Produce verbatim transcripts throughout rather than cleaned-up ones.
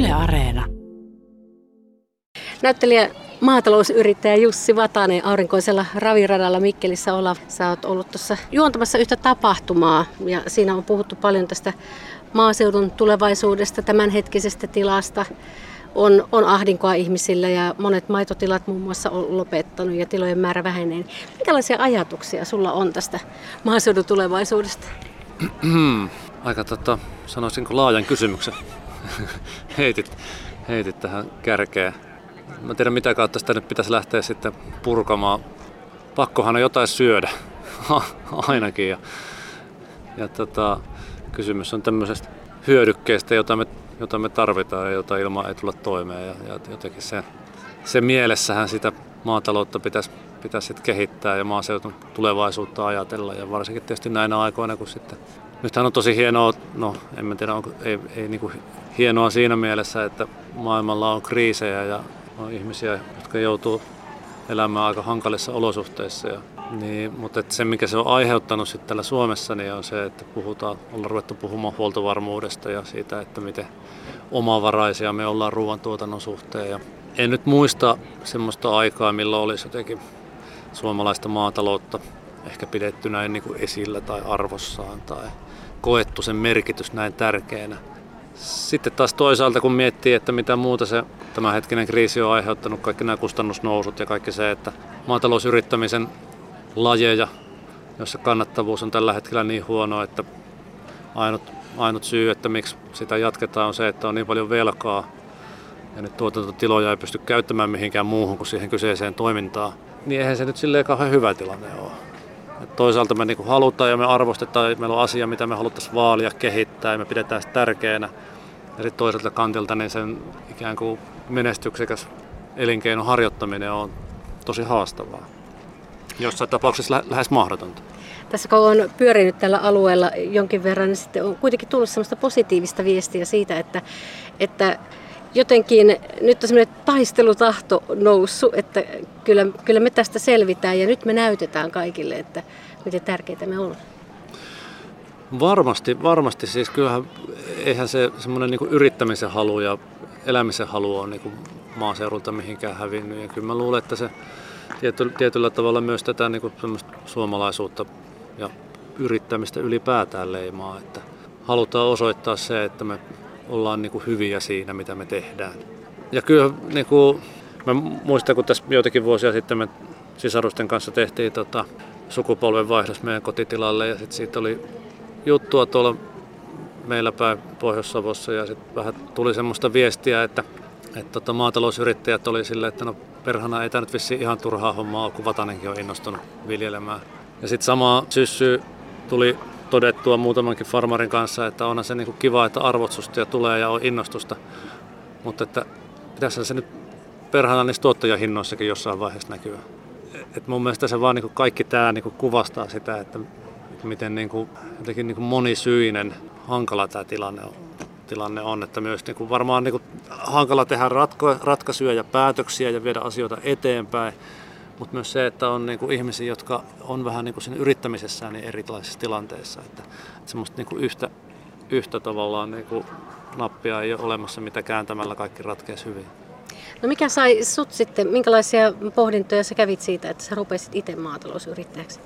Yle Areena. Näyttelijä maatalousyrittäjä Jussi Vatanen aurinkoisella raviradalla Mikkelissä. Olav, sä oot ollut tuossa juontamassa yhtä tapahtumaa ja siinä on puhuttu paljon tästä maaseudun tulevaisuudesta, tämänhetkisestä tilasta. On, on ahdinkoa ihmisillä ja monet maitotilat muun muassa on lopettanut ja tilojen määrä vähenee. Minkälaisia ajatuksia sulla on tästä maaseudun tulevaisuudesta? Aika tota, sanoisinko laajan kysymyksen heitit, heitit tähän kärkeen. Mä tiedän mitä kautta sitä nyt pitäisi lähteä sitten purkamaan. Pakkohan on jotain syödä, ainakin. Ja, ja tota, kysymys on tämmöisestä hyödykkeestä, jota me, jota me tarvitaan ja jota ilman ei tulla toimeen. Ja, ja jotenkin se, se mielessähän sitä maataloutta pitäisi, pitäisi sitten kehittää ja maaseudun tulevaisuutta ajatella. Ja varsinkin tietysti näinä aikoina, kun sitten... Nythän on tosi hienoa, no en mä tiedä, onko, ei, ei niin kuin hienoa siinä mielessä, että maailmalla on kriisejä ja on ihmisiä, jotka joutuu elämään aika hankalissa olosuhteissa. Ja, niin, mutta se, mikä se on aiheuttanut sitten täällä Suomessa, niin on se, että puhutaan, ollaan ruvettu puhumaan huoltovarmuudesta ja siitä, että miten omavaraisia me ollaan ruoantuotannon suhteen. Ja en nyt muista semmoista aikaa, milloin olisi jotenkin suomalaista maataloutta ehkä pidetty näin niin kuin esillä tai arvossaan tai koettu sen merkitys näin tärkeänä. Sitten taas toisaalta kun miettii, että mitä muuta se tämänhetkinen kriisi on aiheuttanut, kaikki nämä kustannusnousut ja kaikki se, että maatalousyrittämisen lajeja, jossa kannattavuus on tällä hetkellä niin huono, että ainut, ainut syy, että miksi sitä jatketaan on se, että on niin paljon velkaa ja nyt tuotantotiloja ei pysty käyttämään mihinkään muuhun kuin siihen kyseiseen toimintaan, niin eihän se nyt silleen kauhean hyvä tilanne ole. Et toisaalta me niinku halutaan ja me arvostetaan, että meillä on asia, mitä me haluttaisiin vaalia, kehittää ja me pidetään sitä tärkeänä. Ja sitten toiselta kantilta niin sen ikään kuin menestyksekäs elinkeinon harjoittaminen on tosi haastavaa. Jossain tapauksessa lä- lähes mahdotonta. Tässä kun on pyörinyt tällä alueella jonkin verran, niin sitten on kuitenkin tullut sellaista positiivista viestiä siitä, että, että jotenkin nyt on semmoinen taistelutahto noussut, että kyllä, kyllä me tästä selvitään ja nyt me näytetään kaikille, että miten tärkeitä me ollaan. Varmasti, varmasti. Siis kyllähän eihän se semmoinen niin kuin yrittämisen halu ja elämisen halu on niin kuin maaseudulta mihinkään hävinnyt. Ja kyllä mä luulen, että se tiety, tietyllä tavalla myös tätä niin kuin semmoista suomalaisuutta ja yrittämistä ylipäätään leimaa. Että halutaan osoittaa se, että me ollaan niin kuin hyviä siinä, mitä me tehdään. Ja kyllä niin kuin, mä muistan, kun tässä joitakin vuosia sitten me sisarusten kanssa tehtiin tota, sukupolvenvaihdos meidän kotitilalle ja sitten siitä oli juttua tuolla meillä päin Pohjois-Savossa ja sitten vähän tuli semmoista viestiä, että, että tota, maatalousyrittäjät oli silleen, että no perhana ei tämä nyt vissiin ihan turhaa hommaa ole, kun Vatanenkin on innostunut viljelemään. Ja sitten sama syssy tuli todettua muutamankin farmarin kanssa, että onhan se niinku kiva, että arvostusta tulee ja on innostusta, mutta että pitäisi se nyt perhana niissä tuottajahinnoissakin jossain vaiheessa näkyä. Et mun mielestä se vaan niinku kaikki tämä niinku kuvastaa sitä, että miten niinku, jotenkin niinku monisyinen, hankala tämä tilanne on. tilanne on, että myös niinku varmaan niinku hankala tehdä ratko, ratkaisuja ja päätöksiä ja viedä asioita eteenpäin, mutta myös se, että on niinku ihmisiä, jotka on vähän niinku siinä yrittämisessään niin erilaisissa tilanteissa, että, että semmoista niinku yhtä, yhtä tavallaan niinku nappia ei ole olemassa, mitä kääntämällä kaikki ratkeisi hyvin. No mikä sai sut sitten, minkälaisia pohdintoja sä kävit siitä, että sä rupesit itse maatalousyrittäjäksi?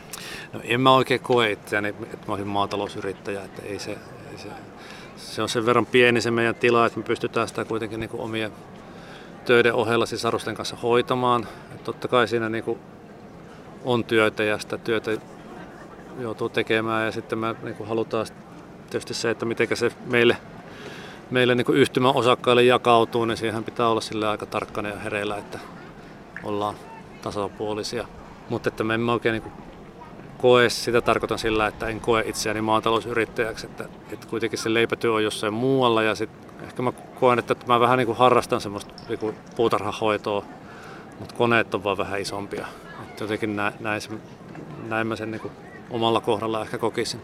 No en mä oikein koe itseäni, että mä olisin maatalousyrittäjä, että ei se, ei se, se on sen verran pieni se meidän tila, että me pystytään sitä kuitenkin niin kuin omien töiden ohella sisarusten kanssa hoitamaan. Et totta kai siinä niin kuin on työtä ja sitä työtä joutuu tekemään ja sitten me niin kuin halutaan tietysti se, että miten se meille, meille niin kuin yhtymän osakkaille jakautuu, niin siihen pitää olla sille aika tarkkana ja hereillä, että ollaan tasapuolisia. Mutta että me emme oikein niin kuin koe, sitä tarkoitan sillä, että en koe itseäni maatalousyrittäjäksi, että, että kuitenkin se leipätyö on jossain muualla ja sit ehkä mä koen, että mä vähän niin kuin harrastan semmoista niin kuin puutarhahoitoa, mutta koneet on vaan vähän isompia. Että jotenkin näin, näin, näin mä sen niin kuin omalla kohdalla ehkä kokisin.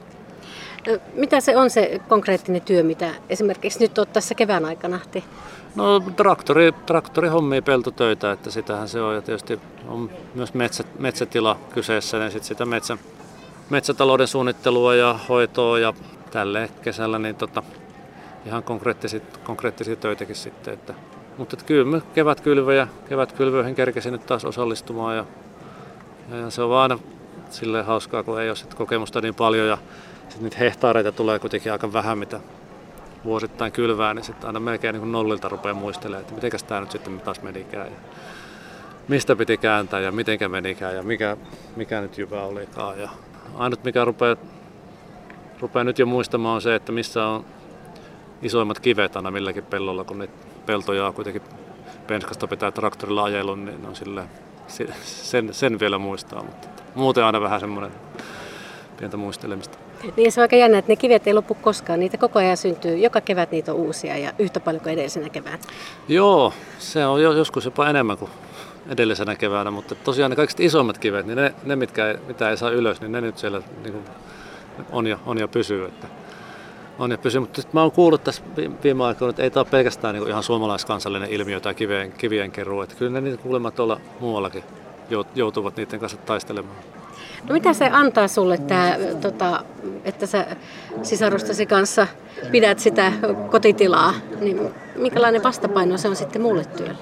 Mitä se on se konkreettinen työ, mitä esimerkiksi nyt olet tässä kevään aikana tehty? No traktori, traktorihommia, peltotöitä, että sitähän se on ja tietysti on myös metsä, metsätila kyseessä, niin sit sitä metsä, metsätalouden suunnittelua ja hoitoa ja tälleen kesällä niin tota, ihan konkreettisia, konkreettisia töitäkin sitten. Että, mutta että kyllä kevätkylvöjä, kevätkylvöihin kerkesin nyt taas osallistumaan ja, ja se on vaan aina silleen hauskaa, kun ei ole sit kokemusta niin paljon ja sitten niitä hehtaareita tulee kuitenkin aika vähän, mitä vuosittain kylvää, niin sitten aina melkein niin kuin nollilta rupeaa muistelemaan, että mitenkäs tämä nyt sitten taas menikään ja mistä piti kääntää ja mitenkä menikään ja mikä, mikä nyt jyvä olikaan. Ja ainut mikä rupeaa, rupeaa nyt jo muistamaan on se, että missä on isoimmat kivet aina milläkin pellolla, kun niitä peltoja on kuitenkin penskasta pitää traktorilla ajelun, niin on silleen, sen, sen vielä muistaa, mutta muuten aina vähän semmoinen pientä muistelemista. Niin se on aika jännä, että ne kivet ei loppu koskaan, niitä koko ajan syntyy, joka kevät niitä on uusia ja yhtä paljon kuin edellisenä keväänä. Joo, se on joskus jopa enemmän kuin edellisenä keväänä, mutta tosiaan ne kaikista isommat kivet, niin ne, ne mitkä ei, mitä ei saa ylös, niin ne nyt siellä niin kuin on, ja, on ja pysyy. Että on ja pysyy. Mutta mä oon kuullut tässä viime aikoina, että ei tämä ole pelkästään niin kuin ihan suomalaiskansallinen ilmiö tai kivien, kivien keruu, että kyllä ne niitä kuulemma tuolla muuallakin joutuvat niiden kanssa taistelemaan. No mitä se antaa sulle, tää, tota, että sä sisarustasi kanssa pidät sitä kotitilaa, niin minkälainen vastapaino se on sitten muulle työlle?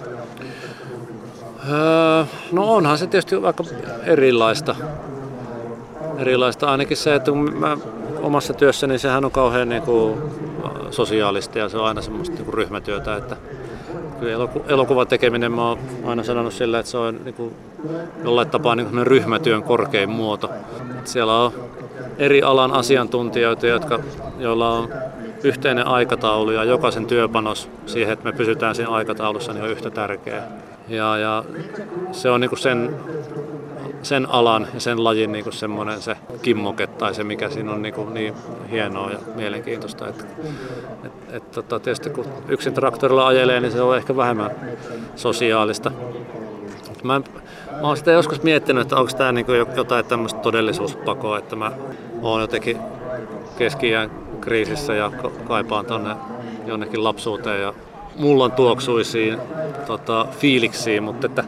Öö, no onhan se tietysti aika erilaista. Erilaista ainakin se, että mä omassa työssäni sehän on kauhean niin kuin sosiaalista ja se on aina semmoista niin kuin ryhmätyötä, että kyllä elokuvan tekeminen mä oon aina sanonut sillä, että se on niin kuin jollain tapaa niin kuin ryhmätyön korkein muoto. Siellä on eri alan asiantuntijoita, jotka, joilla on yhteinen aikataulu ja jokaisen työpanos siihen, että me pysytään siinä aikataulussa, niin on yhtä tärkeä. Ja, ja se on niin kuin sen, sen alan ja sen lajin niin kuin semmoinen se kimmoke tai se, mikä siinä on niin, kuin niin hienoa ja mielenkiintoista. Että, et, et, tota, tietysti kun yksin traktorilla ajelee, niin se on ehkä vähemmän sosiaalista. Mä, mä oon sitä joskus miettinyt, että onko tämä niin kuin jotain tämmöistä todellisuuspakoa, että mä oon jotenkin keski-iän kriisissä ja kaipaan tonne jonnekin lapsuuteen ja mullan tuoksuisiin tota, fiiliksiin, mutta että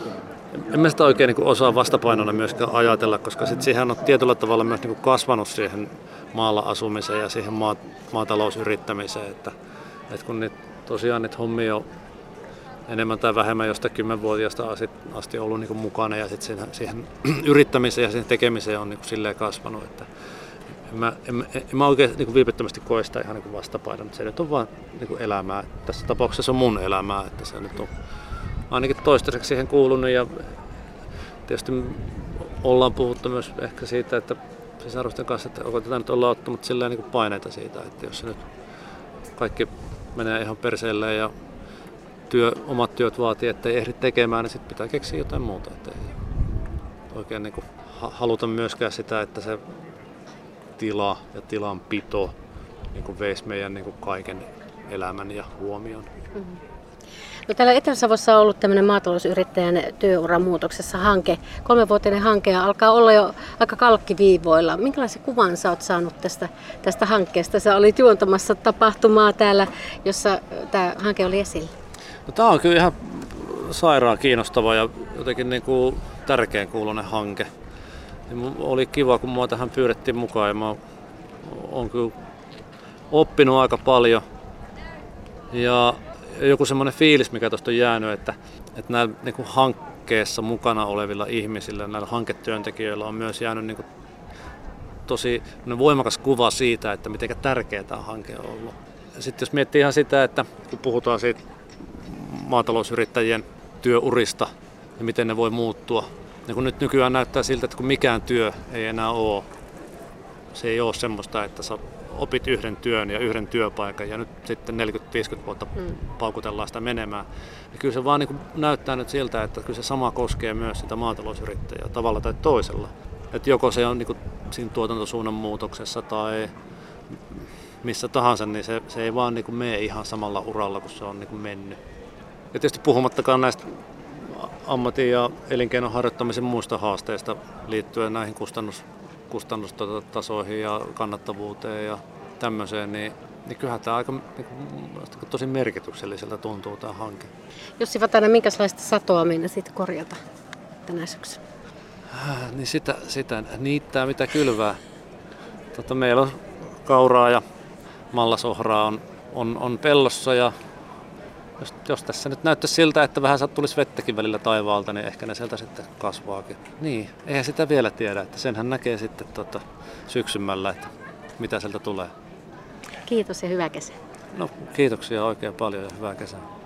en mä sitä oikein niin kuin osaa vastapainona myöskään ajatella, koska sit siihen on tietyllä tavalla myös niin kuin kasvanut siihen maalla asumiseen ja siihen maa, maatalousyrittämiseen, että, että kun niitä, tosiaan niitä hommia on enemmän tai vähemmän jostain kymmenvuotiaasta asti ollut niin kuin mukana ja sit siihen, siihen yrittämiseen ja siihen tekemiseen on niin kuin silleen kasvanut, että en mä, en, en mä oikein niin kuin vilpittömästi koe sitä ihan niin kuin vastapainona, se nyt on vaan niin kuin elämää. Tässä tapauksessa on mun elämää, että se nyt on ainakin toistaiseksi siihen kuulunut ja tietysti ollaan puhuttu myös ehkä siitä, että sisarusten kanssa, että onko tätä nyt ollaan ottanut silleen niin kuin paineita siitä, että jos se nyt kaikki menee ihan perseelleen ja työ, omat työt vaatii, ettei ehdi tekemään, niin sitten pitää keksiä jotain muuta. Että ei oikein niin kuin haluta myöskään sitä, että se tila ja tilanpito niin kuin veisi meidän niin kuin kaiken elämän ja huomion. Mm-hmm. No, täällä Etelä-Savossa on ollut tämmöinen maatalousyrittäjän työuran muutoksessa hanke. Kolmevuotinen hanke ja alkaa olla jo aika kalkkiviivoilla. Minkälaisen kuvan sä oot saanut tästä, tästä hankkeesta? Sä olit juontamassa tapahtumaa täällä, jossa tämä hanke oli esillä. No, tämä on kyllä ihan sairaan kiinnostava ja jotenkin niin kuin tärkeän kuuluinen hanke. Oli kiva, kun mua tähän pyydettiin mukaan ja mä oon kyllä oppinut aika paljon. Ja joku semmoinen fiilis, mikä tuosta on jäänyt, että, että näillä niin kuin hankkeessa mukana olevilla ihmisillä, näillä hanketyöntekijöillä on myös jäänyt niin kuin tosi voimakas kuva siitä, että miten tärkeä tämä hanke on ollut. Ja sitten jos miettii ihan sitä, että kun puhutaan siitä maatalousyrittäjien työurista ja miten ne voi muuttua, niin kun nyt nykyään näyttää siltä, että kun mikään työ ei enää ole, se ei ole semmoista, että sä opit yhden työn ja yhden työpaikan ja nyt sitten neljäkymmentä viisikymmentä vuotta mm. paukutellaan sitä menemään. Ja kyllä se vaan niin kuin näyttää nyt siltä, että kyllä se sama koskee myös sitä maatalousyrittäjää tavalla tai toisella. Että joko se on niin kuin siinä tuotantosuunnan muutoksessa tai missä tahansa, niin se, se ei vaan niin kuin mene ihan samalla uralla kuin se on niin kuin mennyt. Ja tietysti puhumattakaan näistä ammatin ja elinkeinon harjoittamisen muista haasteista liittyen näihin kustannus, kustannustasoihin ja kannattavuuteen ja tämmöiseen, niin, niin kyllähän tämä aika niin kuin, tosi merkitykselliseltä tuntuu tämä hanke. Jussi Vatanen, minkälaista satoa mennä sitten korjata tänä syksynä? Äh, niin sitä, sitä niittää mitä kylvää. Tota, meillä on kauraa ja mallasohraa on, on, on pellossa ja jos, jos tässä nyt näyttäisi siltä, että vähän tulisi vettäkin välillä taivaalta, niin ehkä ne sieltä sitten kasvaakin. Niin, eihän sitä vielä tiedä, että senhän näkee sitten tota syksymällä, että mitä sieltä tulee. Kiitos ja hyvää kesää. No, kiitoksia oikein paljon ja hyvää kesää.